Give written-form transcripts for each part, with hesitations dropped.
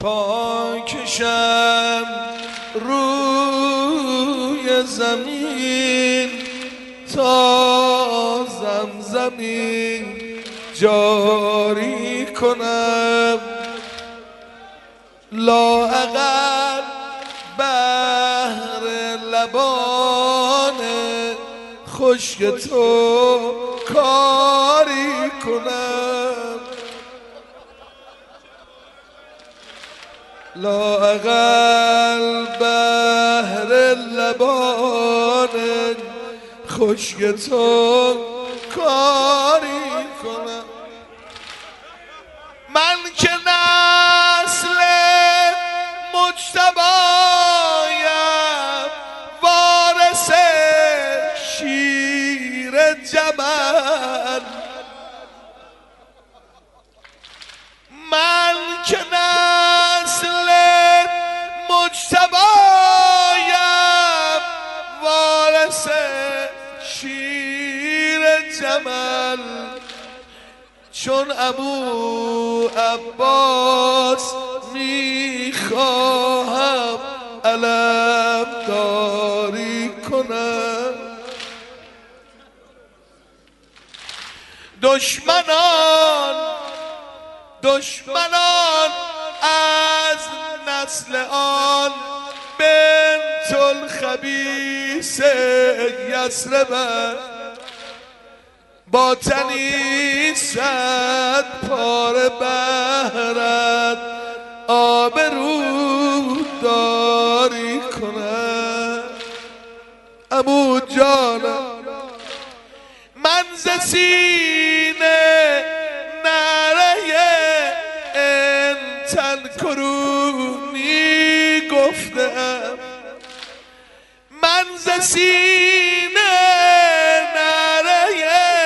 پاکشم روی زمین تا زمزمی جاری کنم، لااقل بهر لبان خشک تو کاری کنم، لااقل بهر لبان خشک تو کاری کنم. من که نسل مجتبایم، وارث شیر جمل، من که نسل مجتبایم، وارث شیر جمل، چون ابو عباس میخواهم علم داری کنم. دشمنان از نسل آن بنت الخبیث یثرب، با تنی صد پاره بهرت آبرو داری کنم. عمو جانم من ز سینه نعره انتن کرونی گفتم، من ز سینه نعره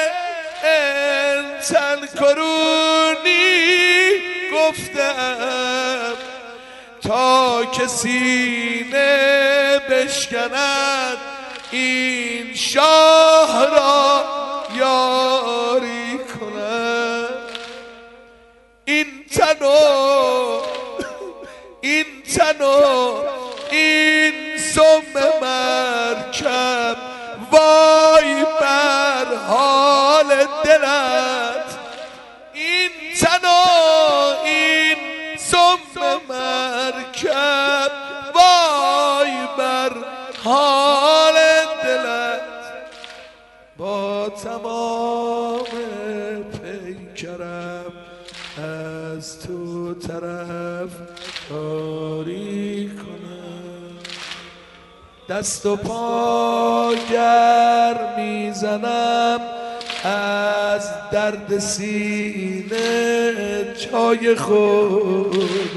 انتن کرونی گفتم، تا که سینه بشکند این شاه را یاری کنم. این تن و این سم مرکب، وای بر حال دلت. این تن و این سم مرکب، وای بر حال دلت. با تمام پیکرم از تو طرف داری کنم، دست و پا گر میزنم از درد سینه جای خود،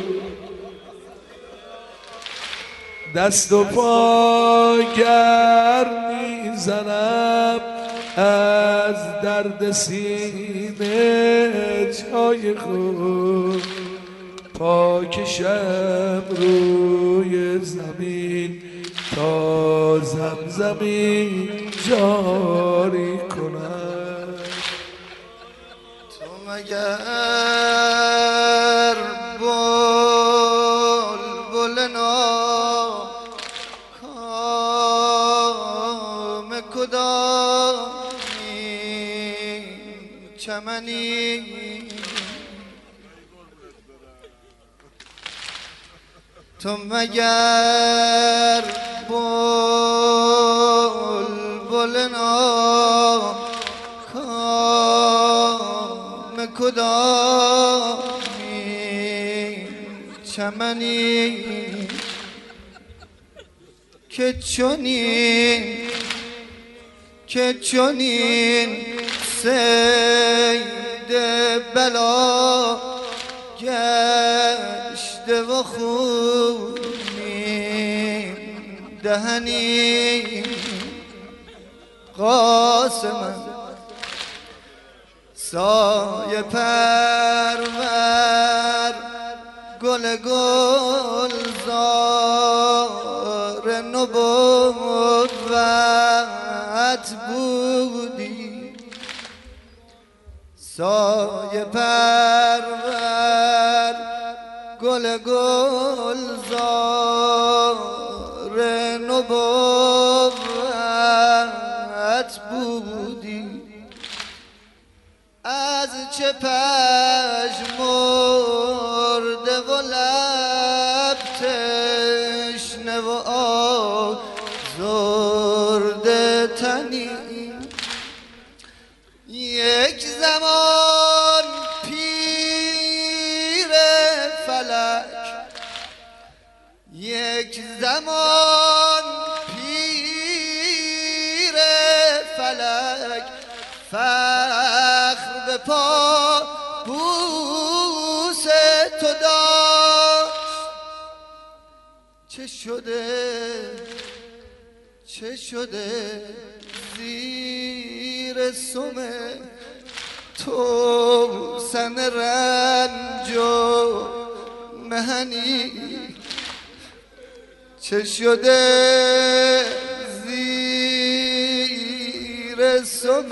دست و پا گر میزنم از درد سینه جای خود، پاکشم روی زمین تا زمزمی جاری کنم. تو مگر بلبل ناکام کدامی چمنی، تو مگر بلبل ناکام کدامی چمنی، که چنین صید بلا گشته و خونی دهنی. قاسم سایه پرور گل گلزار نبوت بودی، سایه پرور گل گلزار نبوت بودی، از چه پژمرده و لب تشنه و آزرده تنی. یک زمان پیر فلک، یک زمان پیر فلک، فخر به پا بوس تو داشت. چه شده زیر سم تو سن رنج و مهنی؟ چه شده زیر سم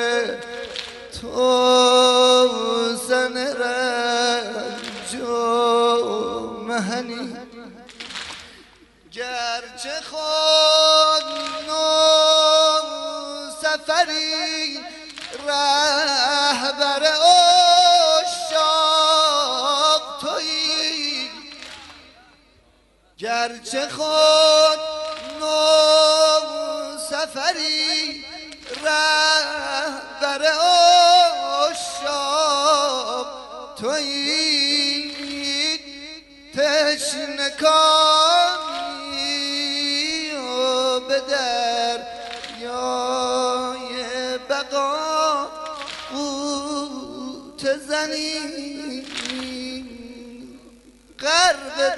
تو سن رنج و مهنی؟ گرچه خود نو سفری رهبر عشاق تویی، گرچه خود نو سفری رهبر عشاق تویی، تشنه کانی و به دریای بقا غوطه زنی. غرق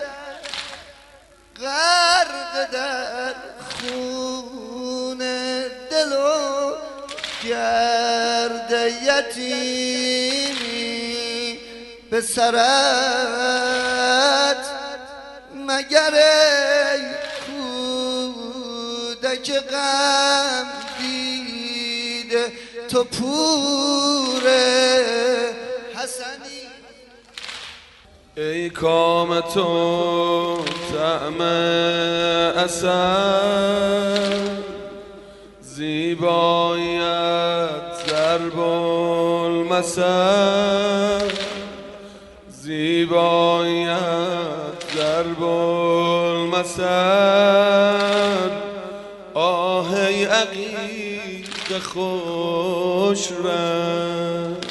در خون دل و گرد یتیمی به سرت، مگر ای کودک غم دیده تو پور حسنی؟ ای کام تو طعم عسل، زیبایت ضرب المثل، زیبایت ضرب المثل. آه ای عقیق خوش رنگ،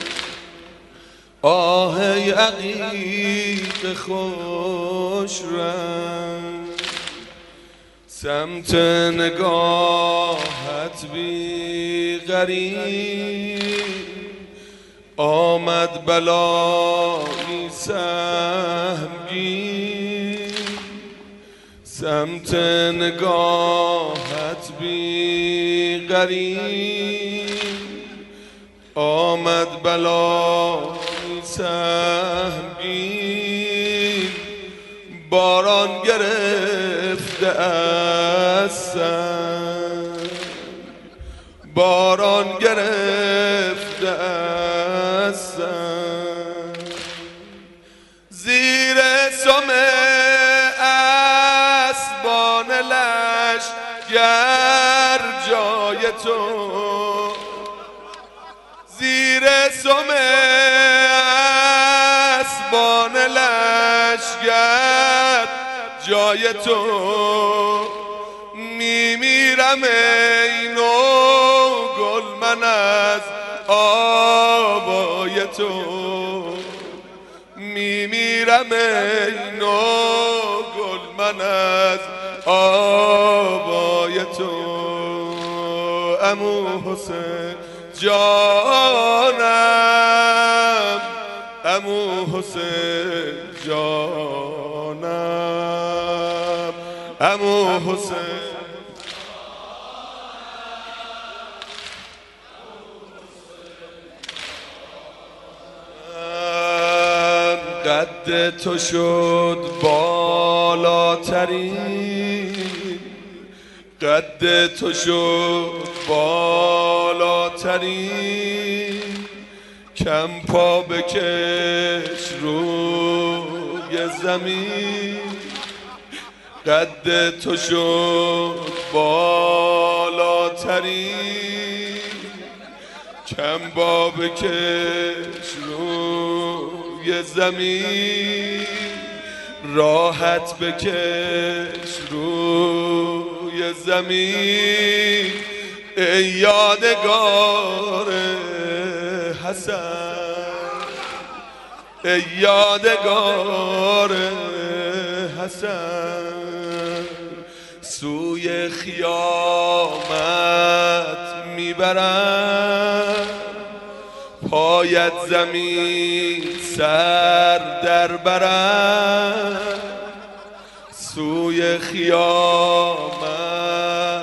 آه ای عقیق خوش رنگ. سمت نگاهت بی غریب، آمد بلایی سهمگین. سمت نگاهت بی غریب، آمد بلایی سهمگین. باران گرفته از سنگ، باران گرفته از سنگ. زیر سم اسبان لشگر جای تو، زیر سم اسبان لشگر جای تو. میمیرم ای نوگل من از آوای تو، میمیرم ای نوگل من از آوای تو. عمو حسین جانم، عمو حسین جانم، عمو حسین. قد تو شد بالاترین، قد تو شد بالاترین. کم پا بکش رو زمین قد تو شد بالاترین کم بکش روی زمین راحت بکش روی زمین ای یادگار حسن ای یادگار حسن سوی خیامت میبرم پایت زمین سر در برم سوی خیامت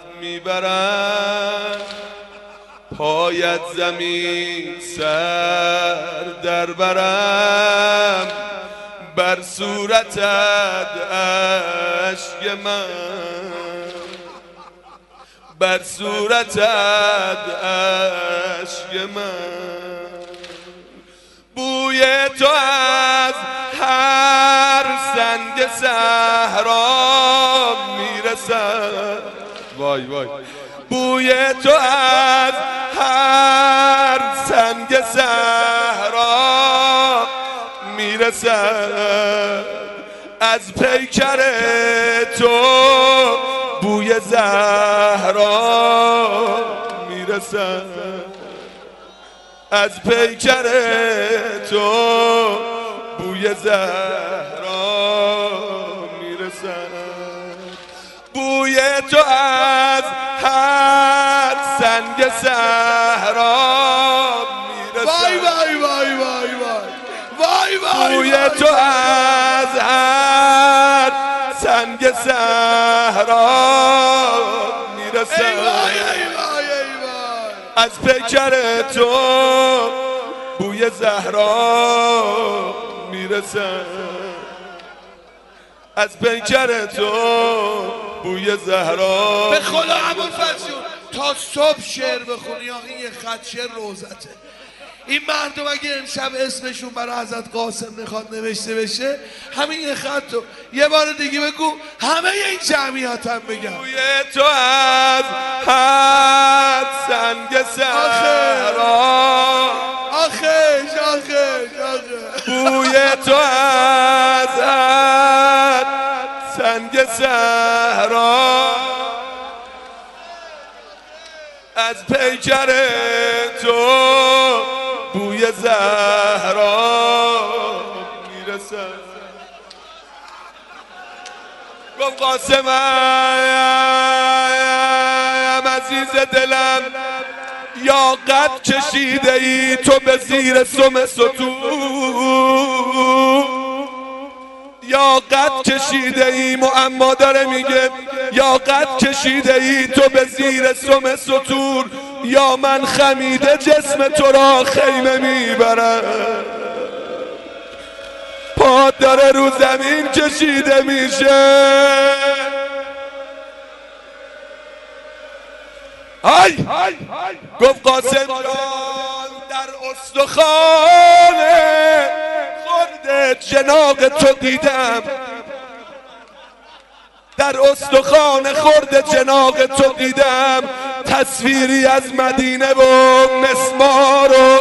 میبرم پایت زمین سر در برم بر صورتت اشک من بر صورتت اشک من بوی تو از هر سنگ صحرا میرسد وای وای بوی تو از هر سنگ صحرا میرسد از پیکر تو بوی زهرا میرسد از پیکر تو بوی زهرا میرسد بوی تو از هر سنگ صحرا میرسد وای وای وای وای وای وای بوی تو از هر سنگ صحرا میرسد از پیکر تو بوی زهرا میرسد از پیکر تو بوی زهرا به خدا ابوالفضل تا صبح شعر بخونی آخه یه خط شعر روزته این مردم اگه امشب اسمشون برای حضرت قاسم میخواد نوشته بشه همین یه خط رو یه بار دیگه بگو همه این جمعیت هم بگم بوی تو از هر سنگ صحرا آخش بوی تو از هر سنگ صحرا از پیکر تو بوی زهرا میرسد گفت قاسمم عزیز دلم یا قد کشیده ای تو به زیر سم ستون یا قد کشیده ای معما داره میگه یا قد کشیده ای تو به زیر سم ستون یا من خمیده جسم تو را خیمه میبرم پاد داره رو زمین کشیده میشه های گفت قاسم جان در استخوان خرد جناق تو دیدم در استخوان خرد جناق تو دیدم تصویری از مدینه و مسمار و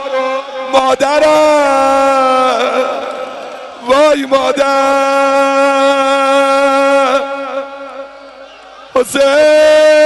مادرم وای مادر حسین